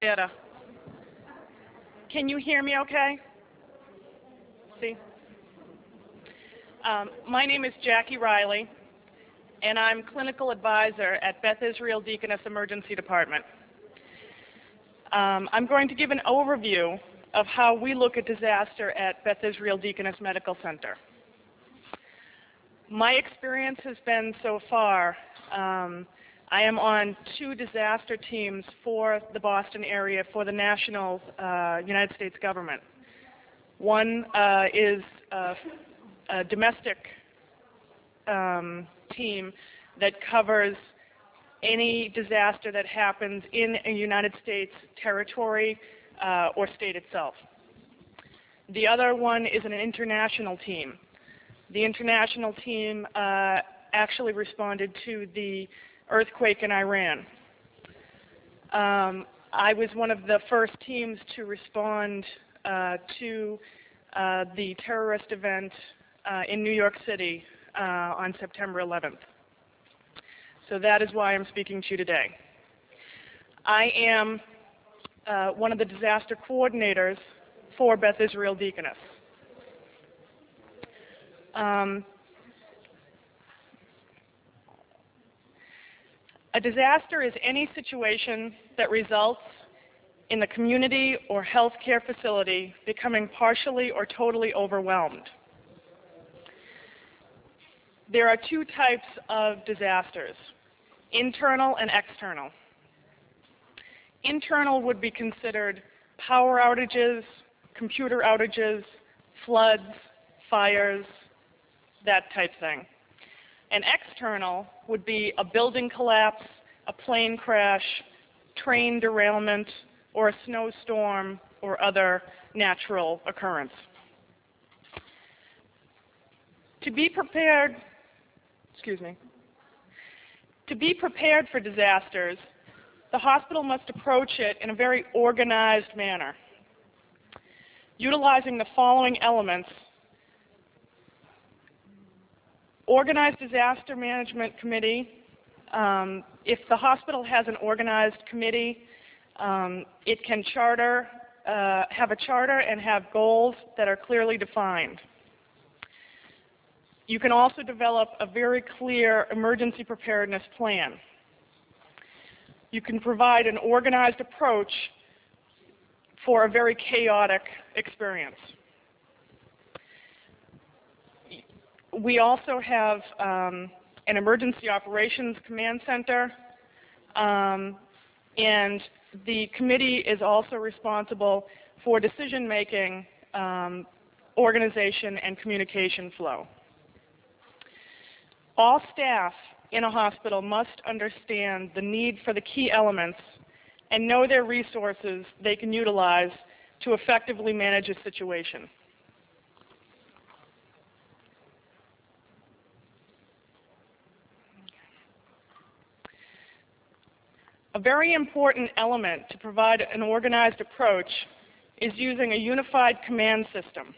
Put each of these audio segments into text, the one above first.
Better. Can you hear me okay? See? My name is Jackie Riley, and I'm clinical advisor at Beth Israel Deaconess Emergency Department. I'm going to give an overview of how we look at disaster at Beth Israel Deaconess Medical Center. My experience has been so far, I am on 2 disaster teams for the Boston area for the national United States government. One is a domestic team that covers any disaster that happens in a United States territory or state itself. The other one is an international team. The international team actually responded to the earthquake in Iran. I was one of the first teams to respond to the terrorist event in New York City on September 11th. So that is why I'm speaking to you today. I am one of the disaster coordinators for Beth Israel Deaconess. A disaster is any situation that results in the community or healthcare facility becoming partially or totally overwhelmed. There are 2 types of disasters, internal and external. Internal would be considered power outages, computer outages, floods, fires, that type thing. And external would be a building collapse, a plane crash, train derailment, or a snowstorm or other natural occurrence. To be prepared for disasters, the hospital must approach it in a very organized manner, utilizing the following elements: organized disaster management committee. If the hospital has an organized committee, it can have a charter and have goals that are clearly defined. You can also develop a very clear emergency preparedness plan. You can provide an organized approach for a very chaotic experience. We also have an emergency operations command center, and the committee is also responsible for decision-making, organization, and communication flow. All staff in a hospital must understand the need for the key elements and know their resources they can utilize to effectively manage a situation. A very important element to provide an organized approach is using a unified command system.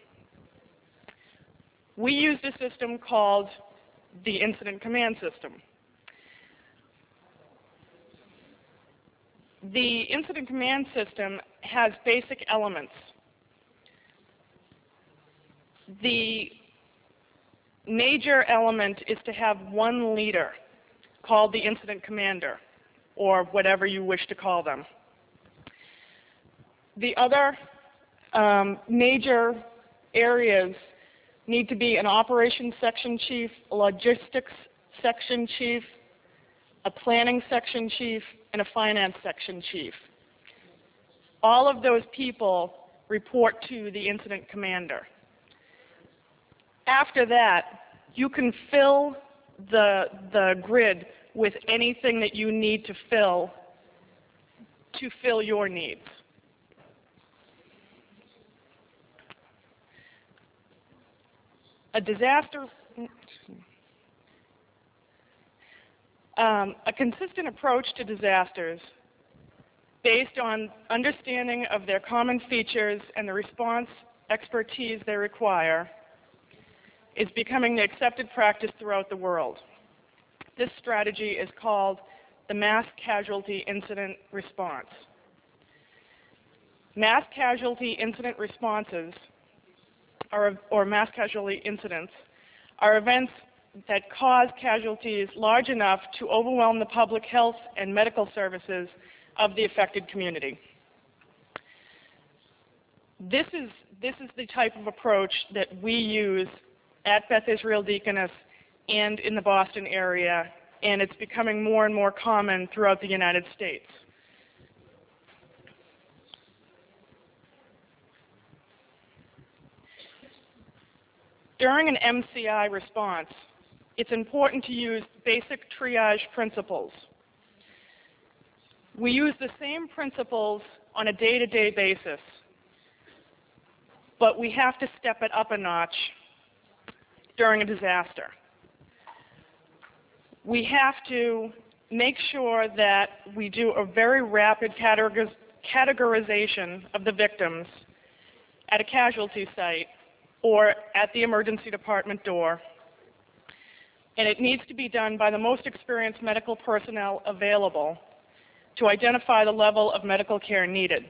We used a system called the Incident Command System. The Incident Command System has basic elements. The major element is to have one leader called the Incident Commander, or whatever you wish to call them. The other major areas need to be an operations section chief, a logistics section chief, a planning section chief, and a finance section chief. All of those people report to the incident commander. After that, you can fill the grid with anything that you need to fill your needs. A consistent approach to disasters based on understanding of their common features and the response expertise they require is becoming the accepted practice throughout the world. This strategy is called the Mass Casualty Incident Response. Mass casualty incident responses, or mass casualty incidents, are events that cause casualties large enough to overwhelm the public health and medical services of the affected community. This is the type of approach that we use at Beth Israel Deaconess and in the Boston area, and it's becoming more and more common throughout the United States. During an MCI response, it's important to use basic triage principles. We use the same principles on a day-to-day basis, but we have to step it up a notch during a disaster. We have to make sure that we do a very rapid categorization of the victims at a casualty site or at the emergency department door. And it needs to be done by the most experienced medical personnel available to identify the level of medical care needed.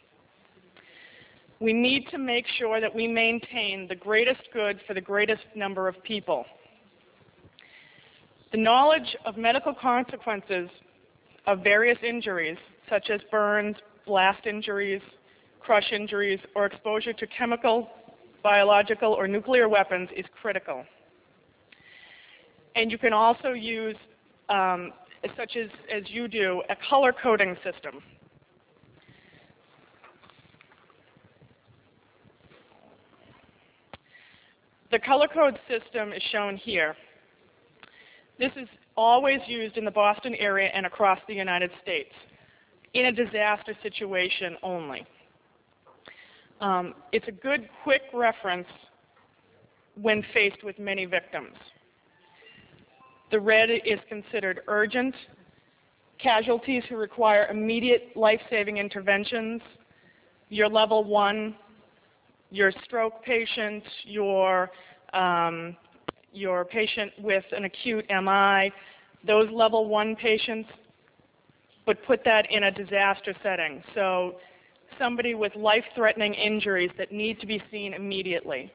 We need to make sure that we maintain the greatest good for the greatest number of people. The knowledge of medical consequences of various injuries, such as burns, blast injuries, crush injuries, or exposure to chemical, biological, or nuclear weapons is critical. And you can also use, such as you do, a color coding system. The color code system is shown here. This is always used in the Boston area and across the United States in a disaster situation only. It's a good, quick reference when faced with many victims. The red is considered urgent, casualties who require immediate life-saving interventions, your level 1, your stroke patient, your patient with an acute MI, those level 1 patients, but put that in a disaster setting. So somebody with life-threatening injuries that need to be seen immediately.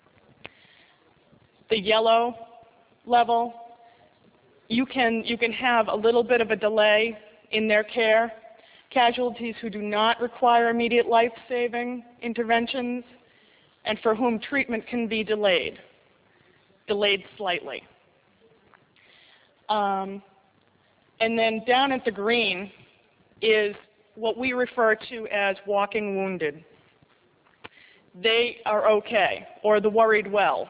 The yellow level, you can have a little bit of a delay in their care. Casualties who do not require immediate life-saving interventions and for whom treatment can be delayed slightly. And then down at the green is what we refer to as walking wounded. They are okay, or the worried well.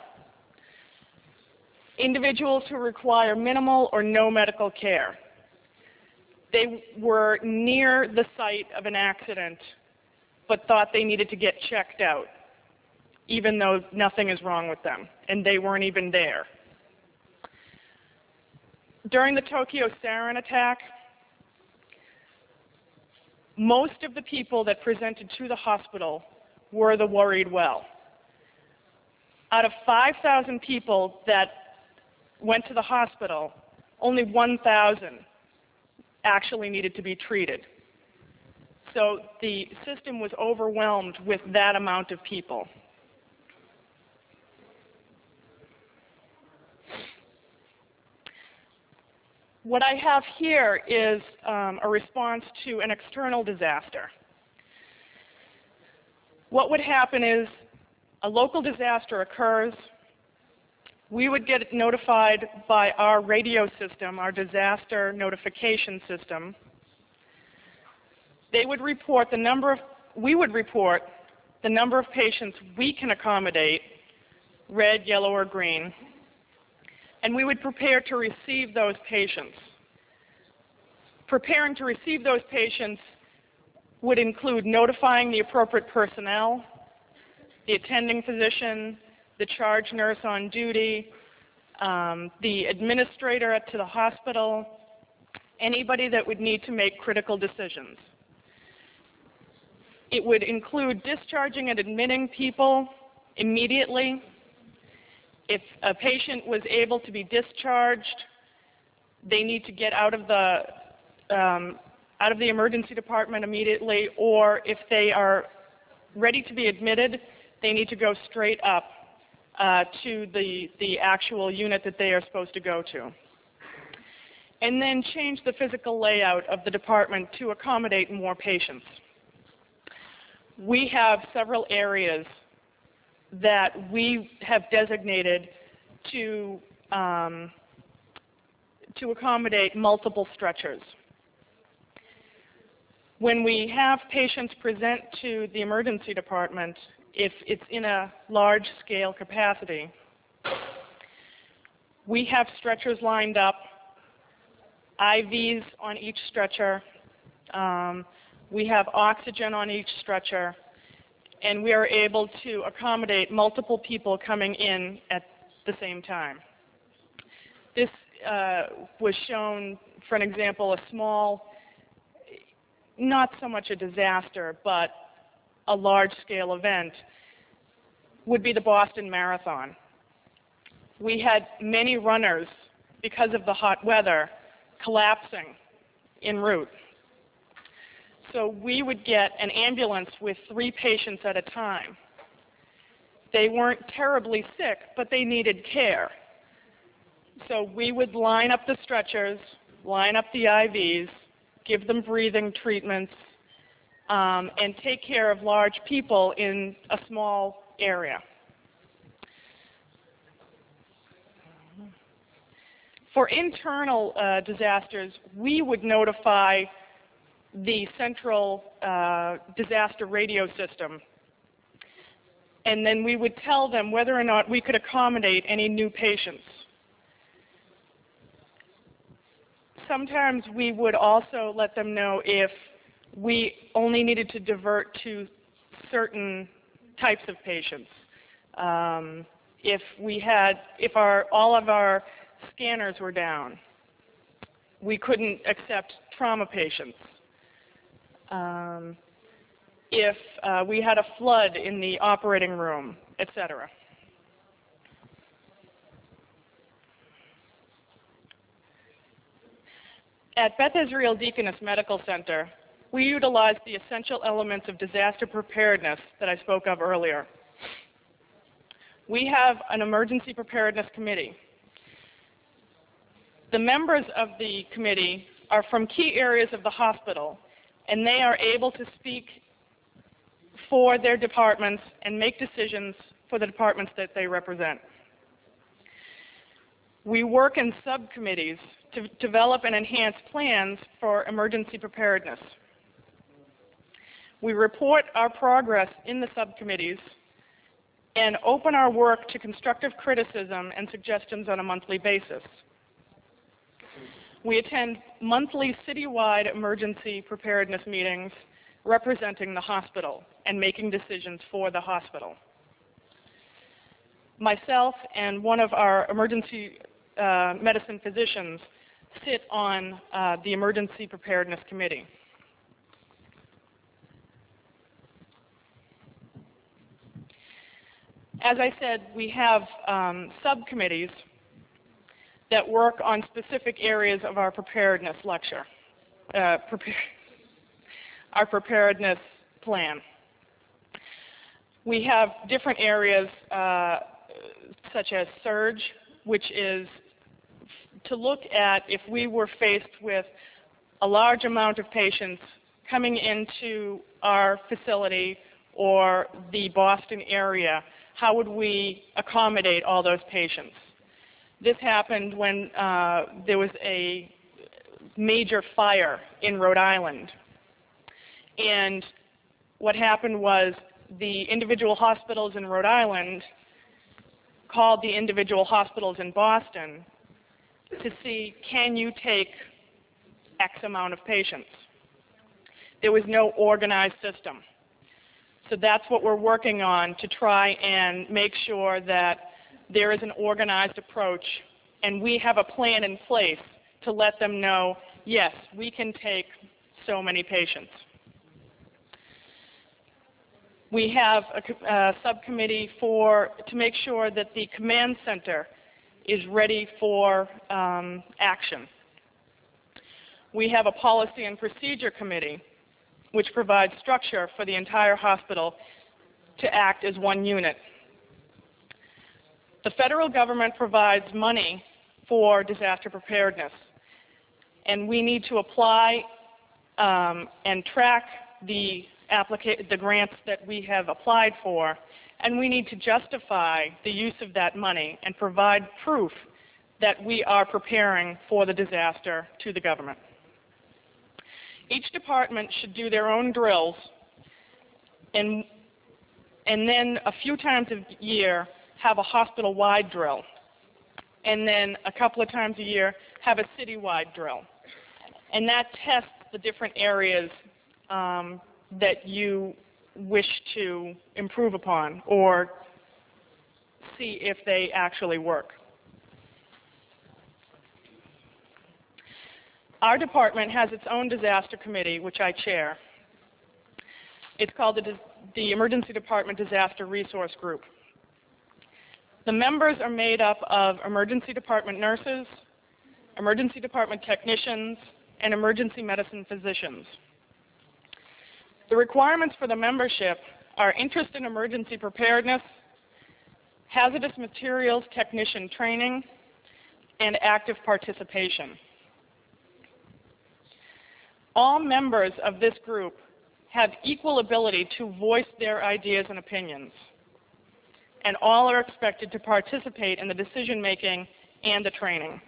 Individuals who require minimal or no medical care. They were near the site of an accident, but thought they needed to get checked out, even though nothing is wrong with them, and they weren't even there. During the Tokyo sarin attack, most of the people that presented to the hospital were the worried well. Out of 5,000 people that went to the hospital, only 1,000 actually needed to be treated. So the system was overwhelmed with that amount of people. What I have here is a response to an external disaster. What would happen is a local disaster occurs. We would get notified by our radio system, our disaster notification system. They would report we would report the number of patients we can accommodate, red, yellow, or green, and we would prepare to receive those patients. Preparing to receive those patients would include notifying the appropriate personnel, the attending physician, the charge nurse on duty, the administrator to the hospital, anybody that would need to make critical decisions. It would include discharging and admitting people immediately. If a patient was able to be discharged, they need to get out of the out of the emergency department immediately, or if they are ready to be admitted, they need to go straight up to the actual unit that they are supposed to go to. And then change the physical layout of the department to accommodate more patients. We have several areas that we have designated to accommodate multiple stretchers. When we have patients present to the emergency department, if it's in a large-scale capacity, we have stretchers lined up, IVs on each stretcher, we have oxygen on each stretcher, and we are able to accommodate multiple people coming in at the same time. This was shown, for an example, a small, not so much a disaster, but a large-scale event would be the Boston Marathon. We had many runners, because of the hot weather, collapsing en route. So we would get an ambulance with 3 patients at a time. They weren't terribly sick, but they needed care. So we would line up the stretchers, line up the IVs, give them breathing treatments, and take care of large people in a small area. For internal disasters, we would notify the central disaster radio system, and then we would tell them whether or not we could accommodate any new patients. Sometimes we would also let them know if we only needed to divert to certain types of patients. If all of our scanners were down, we couldn't accept trauma patients. If we had a flood in the operating room, etc. At Beth Israel Deaconess Medical Center, we utilize the essential elements of disaster preparedness that I spoke of earlier. We have an emergency preparedness committee. The members of the committee are from key areas of the hospital, and they are able to speak for their departments and make decisions for the departments that they represent. We work in subcommittees to develop and enhance plans for emergency preparedness. We report our progress in the subcommittees and open our work to constructive criticism and suggestions on a monthly basis. We attend monthly citywide emergency preparedness meetings representing the hospital and making decisions for the hospital. Myself and one of our emergency medicine physicians sit on the Emergency Preparedness Committee. As I said, we have subcommittees that work on specific areas of our preparedness lecture, our preparedness plan. We have different areas such as surge, which is to look at if we were faced with a large amount of patients coming into our facility or the Boston area, how would we accommodate all those patients? This happened when there was a major fire in Rhode Island. And what happened was the individual hospitals in Rhode Island called the individual hospitals in Boston to see, can you take X amount of patients? There was no organized system. So that's what we're working on, to try and make sure that there is an organized approach, and we have a plan in place to let them know, yes, we can take so many patients. We have a subcommittee to make sure that the command center is ready for action. we have a policy and procedure committee which provides structure for the entire hospital to act as one unit. The federal government provides money for disaster preparedness, and we need to apply and track the grants that we have applied for, and we need to justify the use of that money and provide proof that we are preparing for the disaster to the government. Each department should do their own drills, and then a few times a year have a hospital-wide drill, and then a couple of times a year have a city-wide drill. And that tests the different areas that you wish to improve upon or see if they actually work. Our department has its own disaster committee, which I chair. It's called the Emergency Department Disaster Resource Group. The members are made up of emergency department nurses, emergency department technicians, and emergency medicine physicians. The requirements for the membership are interest in emergency preparedness, hazardous materials technician training, and active participation. All members of this group have equal ability to voice their ideas and opinions, and all are expected to participate in the decision-making and the training.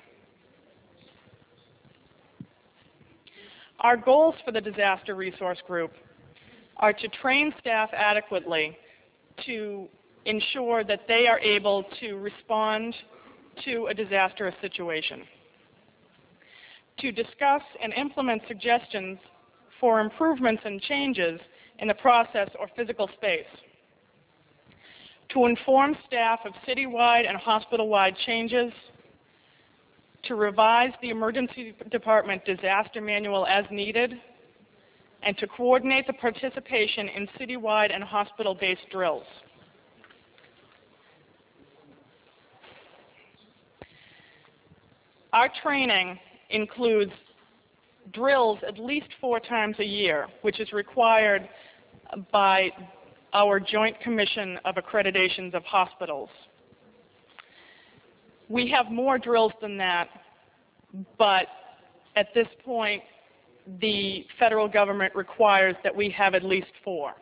Our goals for the Disaster Resource Group are to train staff adequately to ensure that they are able to respond to a disastrous situation, to discuss and implement suggestions for improvements and changes in the process or physical space, to inform staff of citywide and hospital-wide changes, to revise the emergency department disaster manual as needed, and to coordinate the participation in citywide and hospital-based drills. Our training includes drills at least 4 times a year, which is required by our Joint Commission of Accreditations of Hospitals. We have more drills than that, but at this point, the federal government requires that we have at least 4.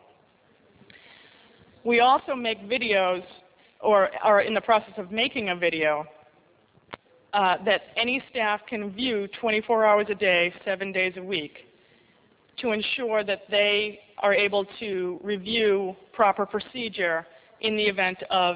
We also make videos, or are in the process of making a video, that any staff can view 24 hours a day, 7 days a week, to ensure that they are able to review proper procedure in the event of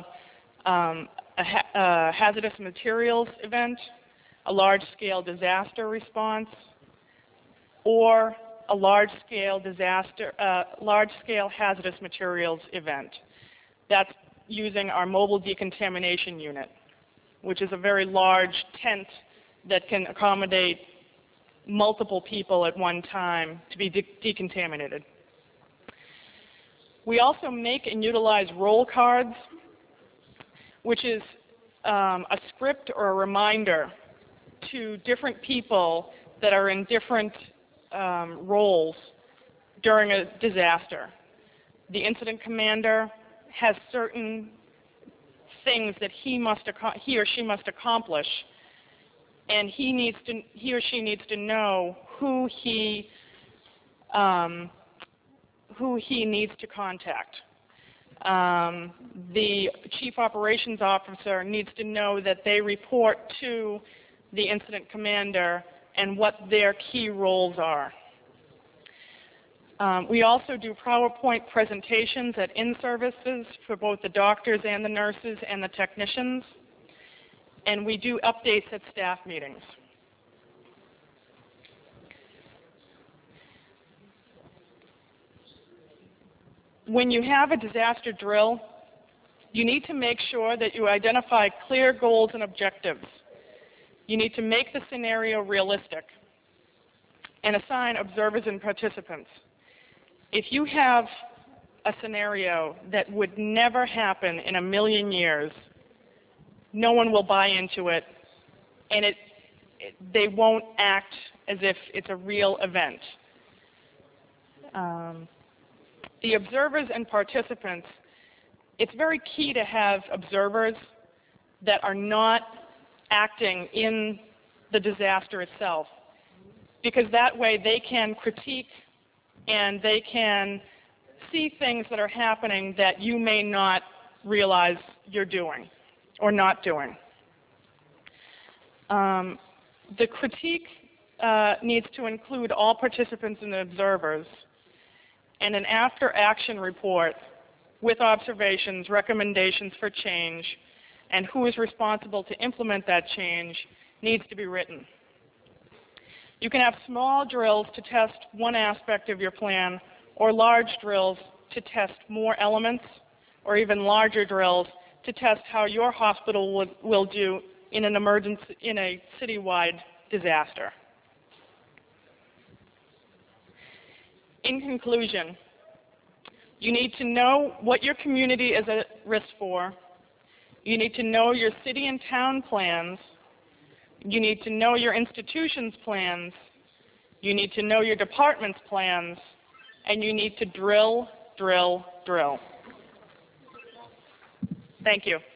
a hazardous materials event, a large-scale disaster response, or a large-scale hazardous materials event. That's using our mobile decontamination unit, which is a very large tent that can accommodate multiple people at one time to be decontaminated. We also make and utilize roll cards, which is a script or a reminder to different people that are in different roles during a disaster. The incident commander has certain things that he or she must accomplish, and he or she needs to know who he needs to contact. The chief operations officer needs to know that they report to the incident commander and what their key roles are. We also do PowerPoint presentations at in-services for both the doctors and the nurses and the technicians, and we do updates at staff meetings. When you have a disaster drill, you need to make sure that you identify clear goals and objectives. You need to make the scenario realistic and assign observers and participants. If you have a scenario that would never happen in a million years, no one will buy into it, and they won't act as if it's a real event. The observers and participants, it's very key to have observers that are not acting in the disaster itself, because that way they can critique and they can see things that are happening that you may not realize you're doing or not doing. The critique needs to include all participants and observers, and an after-action report with observations, recommendations for change, and who is responsible to implement that change needs to be written. You can have small drills to test one aspect of your plan, or large drills to test more elements, or even larger drills to test how your hospital will do in an emergency, in a citywide disaster. In conclusion, you need to know what your community is at risk for. You need to know your city and town plans. You need to know your institution's plans. You need to know your department's plans. And you need to drill, drill, drill. Thank you.